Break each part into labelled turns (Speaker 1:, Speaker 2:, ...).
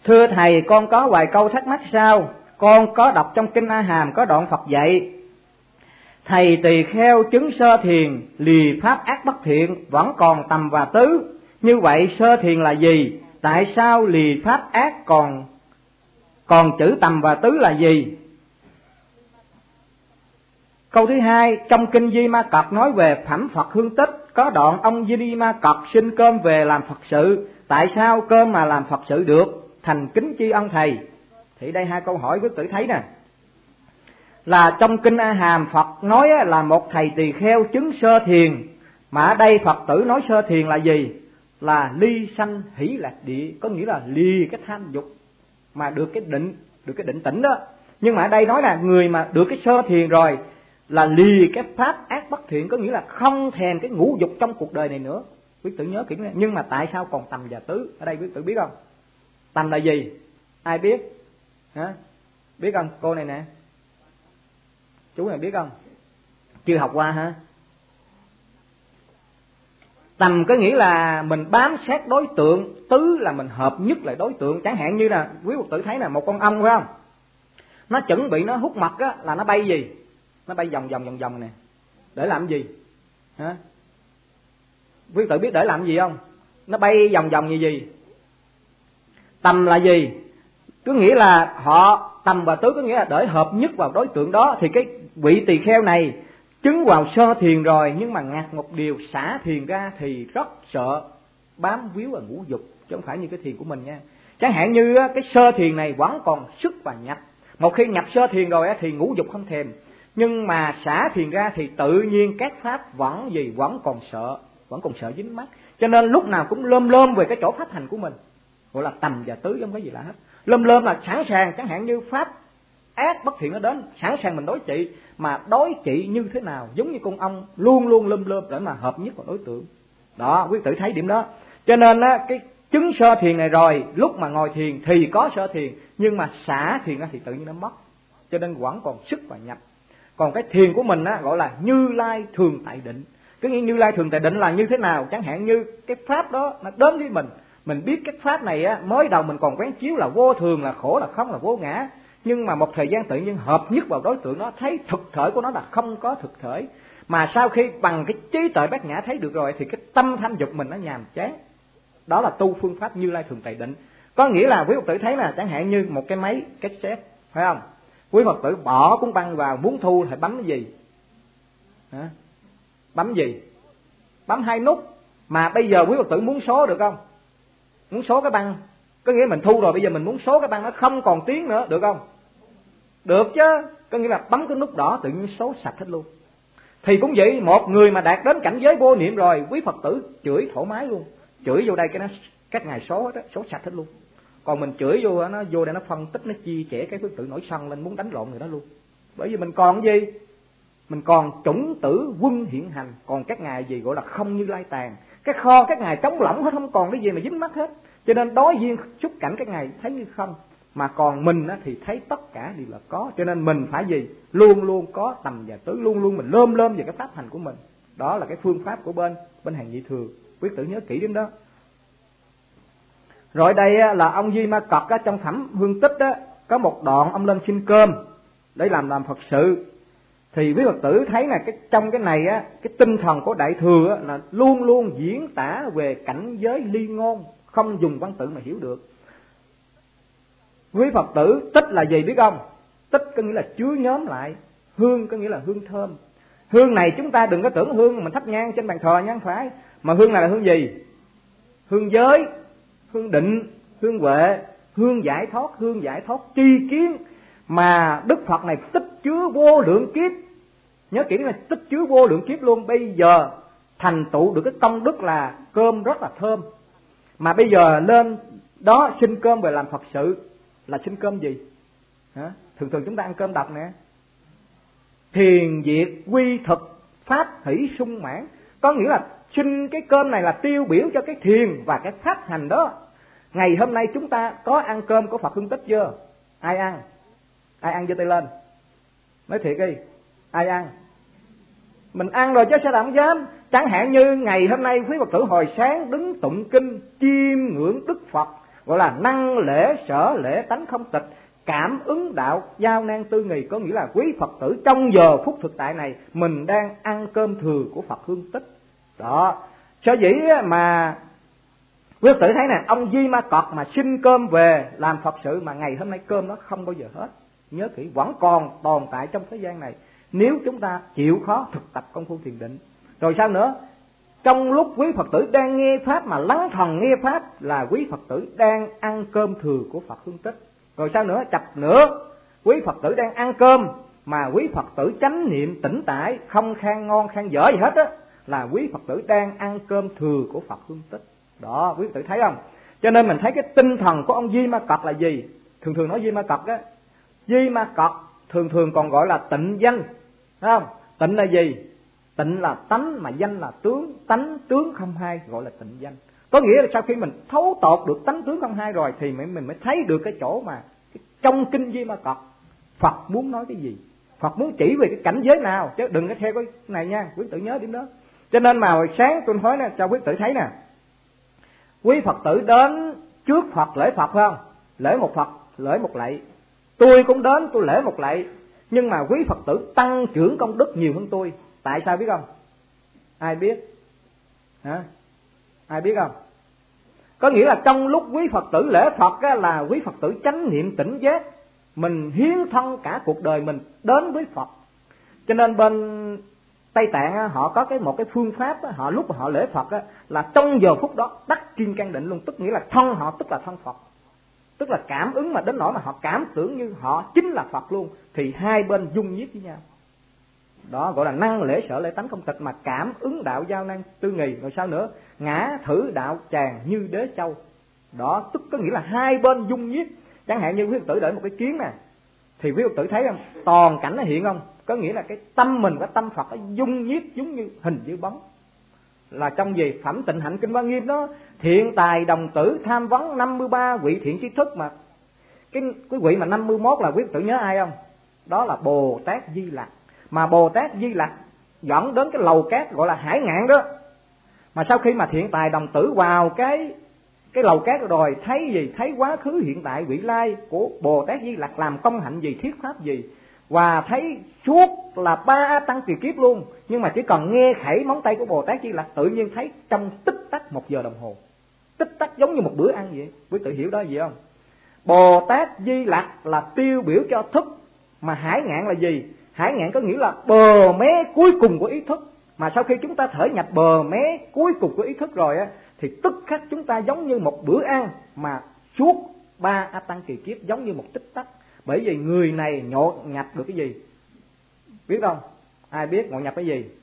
Speaker 1: Thưa thầy, con có vài câu thắc mắc sau. Con có đọc trong kinh A Hàm có đoạn Phật dạy: thầy tỳ kheo chứng sơ thiền, lìa pháp ác bất thiện, vẫn còn tầm và tứ. Như vậy sơ thiền là gì? Tại sao lìa pháp ác còn chữ tầm và tứ là gì? Câu thứ hai, trong kinh Di Ma Cật nói về phẩm Phật hương tích, có đoạn ông Di Ma Cật xin cơm về làm Phật sự. Tại sao cơm mà làm Phật sự được? Thành kính tri ân thầy. Thì đây hai câu hỏi quý tử thấy nè, là trong kinh A Hàm Phật nói là một thầy tỳ kheo chứng sơ thiền, mà ở đây Phật tử nói sơ thiền là gì? Là ly sanh hỷ lạc địa, có nghĩa là lìa cái tham dục mà được cái định tĩnh đó. Nhưng mà ở đây nói là người mà được cái sơ thiền rồi là lìa cái pháp ác bất thiện, có nghĩa là không thèm cái ngũ dục trong cuộc đời này nữa. Quý tử nhớ kỹ này. Nhưng mà tại sao còn tầm và tứ? Ở đây quý tử biết không? Tầm là gì? Ai biết? Hả? Biết không? Cô này nè, chú này biết không? Chưa học qua hả? Tầm có nghĩa là mình bám sát đối tượng, tứ là mình hợp nhất lại đối tượng. Chẳng hạn như là quý Phật tử thấy là một con ong phải không? Nó chuẩn bị nó hút mật á, là nó bay gì? Nó bay vòng vòng nè. Để làm gì? Hả? Quý Phật tử biết để làm gì không? Nó bay vòng vòng như gì? Tầm là gì? Có nghĩa là họ tầm và tứ có nghĩa là để hợp nhất vào đối tượng đó. Thì cái vị tỳ kheo này chứng vào sơ thiền rồi, nhưng mà ngặt một điều, xả thiền ra thì rất sợ bám víu vào ngũ dục, chứ không phải như cái thiền của mình nha. Chẳng hạn như cái sơ thiền này vẫn còn sức và nhập. Một khi nhập sơ thiền rồi thì ngũ dục không thèm, nhưng mà xả thiền ra thì tự nhiên các pháp vẫn còn sợ dính mắc. Cho nên lúc nào cũng lơm về cái chỗ pháp hành của mình, gọi là tầm và tứ, không có gì lạ hết. Lơm là sẵn sàng, chẳng hạn như pháp ác bất thiện nó đến, sẵn sàng mình đối trị. Mà đối trị như thế nào? Giống như con ong luôn lơm để mà hợp nhất vào đối tượng. Đó, quý tử thấy điểm đó. Cho nên cái chứng sơ thiền này rồi, lúc mà ngồi thiền thì có sơ thiền, nhưng mà xả thiền ra thì tự nhiên nó mất. Cho nên vẫn còn sức và nhập. Còn cái thiền của mình gọi là Như Lai thường tại định. Cái nghĩa Như Lai thường tại định là như thế nào? Chẳng hạn như cái pháp đó nó đến với mình biết cái pháp này mới đầu mình còn quán chiếu là vô thường, là khổ, là không, là vô ngã. Nhưng mà một thời gian tự nhiên hợp nhất vào đối tượng nó, thấy thực thể của nó là không có thực thể. Mà sau khi bằng cái trí tuệ bát nhã thấy được rồi thì cái tâm tham dục mình nó nhàm chán. Đó là tu phương pháp Như Lai thường tại định. Có nghĩa là quý Phật tử thấy là chẳng hạn như một cái máy cassette, phải không? Quý Phật tử bỏ cuốn băng vào, muốn thu thì bấm cái gì? Hả? Bấm gì? Bấm hai nút. Mà bây giờ quý Phật tử muốn số được không? Muốn số cái băng, có nghĩa mình thu rồi, bây giờ mình muốn số cái băng nó không còn tiếng nữa, được không? Được chứ. Có nghĩa là bấm cái nút đỏ tự nhiên số sạch hết luôn. Thì cũng vậy, một người mà đạt đến cảnh giới vô niệm rồi, quý Phật tử chửi thoải mái luôn. Chửi vô đây cái nó các ngài số hết á, số sạch hết luôn. Còn mình chửi vô nó vô đây nó phân tích, nó chia sẻ, cái Phật tử nổi sân lên muốn đánh lộn người đó luôn. Bởi vì mình còn cái gì? Mình còn chủng tử quân hiện hành. Còn các ngài gì gọi là không Như Lai tàn. Cái kho các ngài trống lỏng hết, không còn cái gì mà dính mắc hết. Cho nên đối duyên xúc cảnh các ngài thấy như không. Mà còn mình thì thấy tất cả đều là có. Cho nên mình phải gì? Luôn luôn có tầm và tứ, luôn luôn mình lơm về cái pháp hành của mình. Đó là cái phương pháp của bên hàng nhị thừa. Quý tử nhớ kỹ đến đó. Rồi đây là ông Di Ma Cật trong phẩm Hương Tích đó, có một đoạn ông lên xin cơm để làm Phật sự. Thì quý Phật tử thấy là trong cái này cái tinh thần của Đại Thừa là luôn luôn diễn tả về cảnh giới ly ngôn, không dùng văn tự mà hiểu được. Quý Phật tử tích là gì biết không? Tích có nghĩa là chứa nhóm lại. Hương có nghĩa là hương thơm. Hương này chúng ta đừng có tưởng hương mình thắp nhang trên bàn thờ nha, không phải. Mà hương này là hương gì? Hương giới, hương định, hương huệ, hương giải thoát tri kiến. Mà Đức Phật này tích chứa vô lượng kiếp. Nhớ kỹ là tích chứa vô lượng kiếp luôn. Bây giờ thành tựu được cái công đức là cơm rất là thơm. Mà bây giờ lên đó xin cơm về làm Phật sự là xin cơm gì? Hả? Thường chúng ta ăn cơm độc nè. Thiền diệt quy thực pháp hỷ sung mãn. Có nghĩa là xin cái cơm này là tiêu biểu cho cái thiền và cái pháp hành đó. Ngày hôm nay chúng ta có ăn cơm của Phật Hương Tích chưa? Ai ăn? Ai ăn giơ tay lên. Nói thiệt đi, ai ăn? Mình ăn rồi chứ sao làm dám. Chẳng hạn như ngày hôm nay quý Phật tử hồi sáng đứng tụng kinh chiêm ngưỡng Đức Phật, gọi là năng lễ sở lễ tánh không tịch, cảm ứng đạo giao nan tư nghì. Có nghĩa là quý Phật tử trong giờ phút thực tại này mình đang ăn cơm thừa của Phật hương tích. Đó, sở dĩ mà quý Phật tử thấy nè, ông Di Ma Cọt mà xin cơm về làm Phật sự mà ngày hôm nay cơm nó không bao giờ hết. Nhớ kỹ, vẫn còn tồn tại trong thế gian này nếu chúng ta chịu khó thực tập công phu thiền định. Rồi sao nữa? Trong lúc quý Phật tử đang nghe Pháp mà lắng thần nghe Pháp là quý Phật tử đang ăn cơm thừa của Phật hương tích. Rồi sao nữa? Chập nữa, quý Phật tử đang ăn cơm mà quý Phật tử chánh niệm tỉnh tải, không khan ngon khan dở gì hết á, là quý Phật tử đang ăn cơm thừa của Phật hương tích. Đó, quý Phật tử thấy không? Cho nên mình thấy cái tinh thần của ông Di Ma Cọt là gì? Thường thường nói Di Ma Cọt á, Di Ma Cọt thường thường còn gọi là tịnh danh, thấy không? Tịnh là gì? Tịnh là tánh mà danh là tướng, tánh tướng không hai gọi là tịnh danh. Có nghĩa là sau khi mình thấu tột được tánh tướng không hai rồi thì mình mới thấy được cái chỗ mà trong kinh Di Ma Cọt Phật muốn nói cái gì, Phật muốn chỉ về cái cảnh giới nào, chứ đừng có theo cái này nha, quý tử nhớ điểm đó. Cho nên mà hồi sáng tôi nói nè, cho quý tử thấy nè, quý Phật tử đến trước Phật lễ Phật phải không? Lễ một Phật, lễ một lạy. Tôi cũng đến, tôi lễ một lạy, nhưng mà quý Phật tử tăng trưởng công đức nhiều hơn tôi. Tại sao biết không? Ai biết? Hả? Ai biết không? Có nghĩa là trong lúc quý Phật tử lễ Phật á, là quý Phật tử chánh niệm tỉnh giác, mình hiến thân cả cuộc đời mình đến với Phật. Cho nên bên Tây Tạng á, họ có một cái phương pháp á, họ lúc mà họ lễ Phật á, là trong giờ phút đó đắc kim cang định luôn, tức nghĩa là thân họ tức là thân Phật, tức là cảm ứng mà đến nỗi mà họ cảm tưởng như họ chính là Phật luôn, thì hai bên dung nhiếp với nhau. Đó gọi là năng lễ sở lễ tánh không tịch, mà cảm ứng đạo giao năng tư nghì. Rồi sao nữa? Ngã thử đạo tràng như đế châu. Đó, tức có nghĩa là hai bên dung nhiếp. Chẳng hạn như quý Phật tử đợi một cái kiến nè, thì quý Phật tử thấy không? Toàn cảnh nó hiện không? Có nghĩa là cái tâm mình và tâm Phật nó dung nhiếp giống như hình với bóng. Là trong gì? Phẩm Tịnh Hạnh Kinh Hoa Nghiêm đó, thiện tài đồng tử tham vấn 53 vị thiện tri thức. Mà cái vị mà 51 là quý Phật tử nhớ ai không? Đó là Bồ Tát Di Lặc. Mà Bồ Tát Di Lặc dẫn đến cái lầu cát gọi là Hải Ngạn đó. Mà sau khi mà thiện tài đồng tử vào cái lầu cát rồi thấy gì? Thấy quá khứ hiện tại vị lai của Bồ Tát Di Lặc làm công hạnh gì, thuyết pháp gì, và thấy suốt là 3 tăng kỳ kiếp luôn. Nhưng mà chỉ cần nghe khẩy móng tay của Bồ Tát Di Lặc tự nhiên thấy trong tích tắc 1 giờ đồng hồ. Tích tắc giống như một bữa ăn vậy. Quý tự hiểu đó gì không? Bồ Tát Di Lặc là tiêu biểu cho thức, mà Hải Ngạn là gì? Hải Ngạn có nghĩa là bờ mé cuối cùng của ý thức. Mà sau khi chúng ta thể nhập bờ mé cuối cùng của ý thức rồi á, thì tức khắc chúng ta giống như một bữa ăn mà suốt 3 A Tăng kỳ kiếp, giống như một tích tắc. Bởi vì người này ngộ nhập được cái gì? Biết không? Ai biết ngộ nhập cái gì?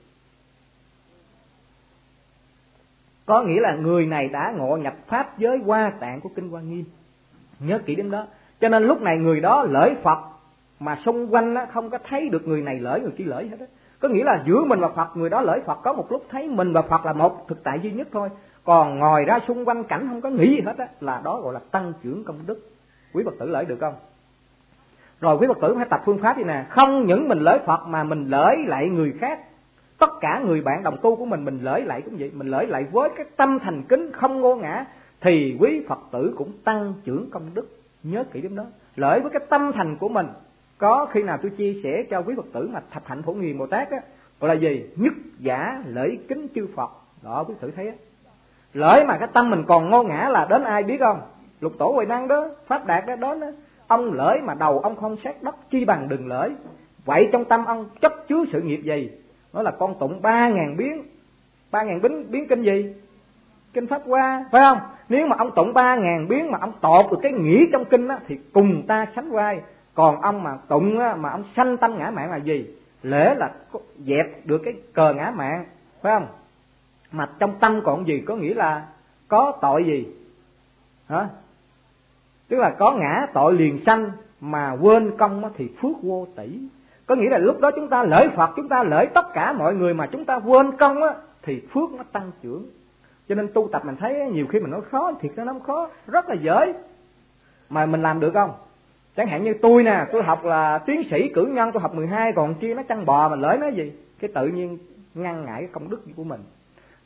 Speaker 1: Có nghĩa là người này đã ngộ nhập pháp giới Hoa Tạng của Kinh Hoa Nghiêm. Nhớ kỹ đến đó. Cho nên lúc này người đó lễ Phật, mà xung quanh á, không có thấy được người này lễ người kia lễ hết á. Có nghĩa là giữa mình và Phật, người đó lễ Phật có một lúc thấy mình và Phật là một thực tại duy nhất thôi. Còn ngoài ra xung quanh cảnh không có nghĩ gì hết á, là đó gọi là tăng trưởng công đức. Quý Phật tử lễ được không? Rồi quý Phật tử phải tập phương pháp gì nè, không những mình lễ Phật mà mình lễ lại người khác. Tất cả người bạn đồng tu của mình lễ lại cũng vậy, mình lễ lại với cái tâm thành kính không ngô ngã, thì quý Phật tử cũng tăng trưởng công đức. Nhớ kỹ điểm đó. Lễ với cái tâm thành của mình. Có khi nào tôi chia sẻ cho quý Phật tử mà thập hạnh Phổ Nghi Bồ Tát á, gọi là gì? Nhất giả lễ kính chư Phật. Đó quý Phật tử thấy á. Lễ mà cái tâm mình còn ngô ngã là đến ai biết không? Lục Tổ Huệ Năng đó, Pháp Đạt đó, đó. Ông lễ mà đầu ông không sát đất, chi bằng đừng lễ. Vậy trong tâm ông chấp chứa sự nghiệp gì? Đó là con tụng 3.000 biến. 3.000 biến kinh gì? Kinh Pháp Hoa, phải không? Nếu mà ông tụng 3.000 biến mà ông tột được cái nghĩa trong kinh á, thì cùng ta sánh vai. Còn ông mà tụng á, mà ông sanh tâm ngã mạn là gì? Lễ là dẹp được cái cờ ngã mạn, phải không? Mà trong tâm còn gì? Có nghĩa là có tội gì? Hả? Tức là có ngã tội liền sanh, mà quên công thì phước vô tỷ. Có nghĩa là lúc đó chúng ta lễ Phật, chúng ta lễ tất cả mọi người mà chúng ta quên công á, thì phước nó tăng trưởng. Cho nên tu tập mình thấy nhiều khi mình nói khó, thiệt ra nó không khó, rất là dễ. Mà mình làm được không? Chẳng hạn như tôi nè, tôi học là tiến sĩ cử nhân, tôi học 12, còn kia nó chăn bò mà lễ nó gì? Cái tự nhiên ngăn ngại cái công đức của mình.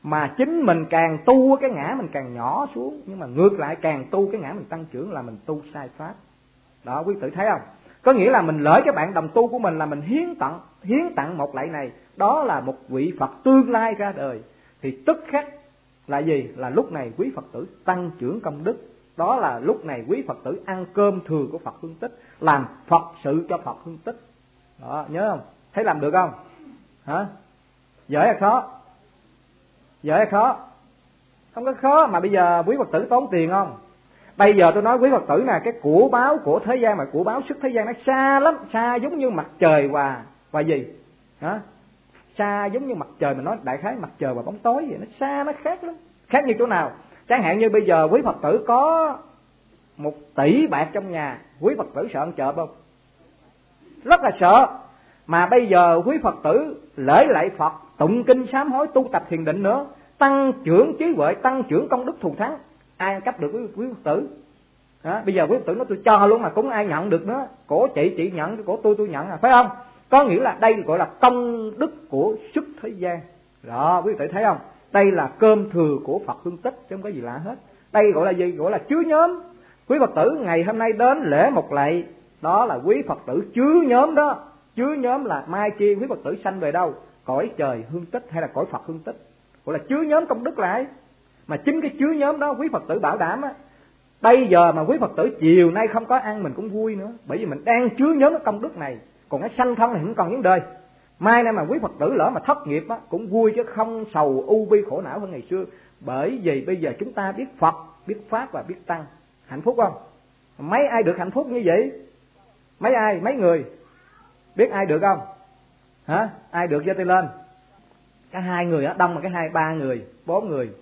Speaker 1: mà chính mình càng tu cái ngã mình càng nhỏ xuống, nhưng mà ngược lại càng tu cái ngã mình tăng trưởng là mình tu sai pháp. Đó quý tử thấy không? Có nghĩa là mình lợi cái bạn đồng tu của mình là mình hiến tặng một lạy này, đó là một vị Phật tương lai ra đời, thì tức khắc là gì? Là lúc này quý Phật tử tăng trưởng công đức. Đó là lúc này quý Phật tử ăn cơm thừa của Phật Hương Tích, làm Phật sự cho Phật Hương Tích. Đó, nhớ không? Thấy làm được không? Hả? Dễ hay khó? Dễ hay khó? Không có khó, mà bây giờ quý Phật tử tốn tiền không? Bây giờ tôi nói quý Phật tử nè, cái của báo của thế gian mà của báo sức thế gian nó xa lắm, xa giống như mặt trời và gì? Hả? Xa giống như mặt trời, mà nói đại khái mặt trời và bóng tối vậy, nó xa, nó khác lắm. Khác như chỗ nào? Chẳng hạn như bây giờ quý Phật tử có 1 tỷ bạc trong nhà, quý Phật tử sợ ăn trộm không? Rất là sợ. Mà bây giờ quý Phật tử lễ lạy Phật, tụng kinh sám hối, tu tập thiền định nữa, tăng trưởng trí huệ, tăng trưởng công đức thù thắng, ai ăn cắp được quý Phật tử? Đó, bây giờ quý Phật tử nói tôi cho luôn mà cũng ai nhận được nữa. Cổ chị nhận, cổ tôi nhận, phải không? Có nghĩa là đây gọi là công đức của sức thế gian. Đó, quý Phật tử thấy không? Đây là cơm thừa của Phật Hương Tích, chứ không có gì lạ hết. Đây gọi là gì? Gọi là chứa nhóm. Quý Phật tử ngày hôm nay đến lễ một lạy, đó là quý Phật tử chứa nhóm đó. Chứa nhóm là mai kia quý Phật tử sanh về đâu? Cõi trời Hương Tích hay là cõi Phật Hương Tích. Gọi là chứa nhóm công đức lại. Mà chính cái chứa nhóm đó quý Phật tử bảo đảm á, bây giờ mà quý Phật tử chiều nay không có ăn mình cũng vui nữa, bởi vì mình đang chứa nhóm cái công đức này. Còn cái sanh không thì không còn vấn đề. Mai nay mà quý Phật tử lỡ mà thất nghiệp á, cũng vui chứ không sầu u bi khổ não hơn ngày xưa. Bởi vì bây giờ chúng ta biết Phật, biết Pháp và biết Tăng. Hạnh phúc không? Mấy ai được hạnh phúc như vậy? Mấy người? Biết ai được không? Hả? Ai được giơ tay lên? Cái 2 người á, đông mà cái 2, 3 người, 4 người.